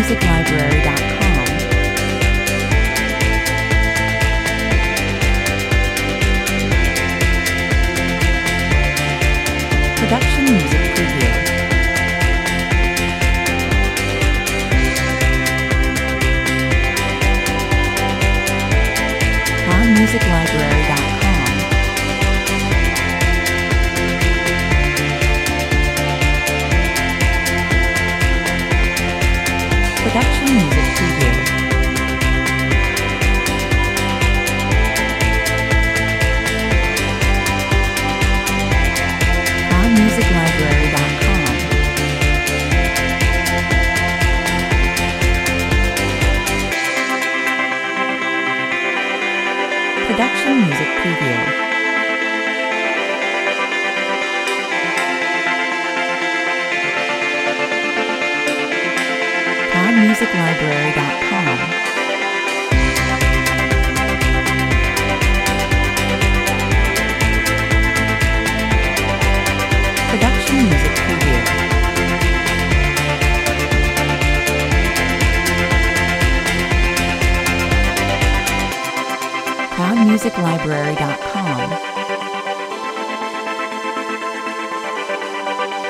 ProudMusicLibrary.com. Production Music Preview. ProudMusicLibrary.com. Production Music Preview. ProudMusicLibrary.com. Production Music Preview. ProudMusicLibrary.com. Production Music Preview. ProudMusicLibrary.com.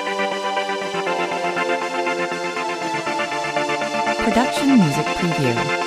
Production Music Preview.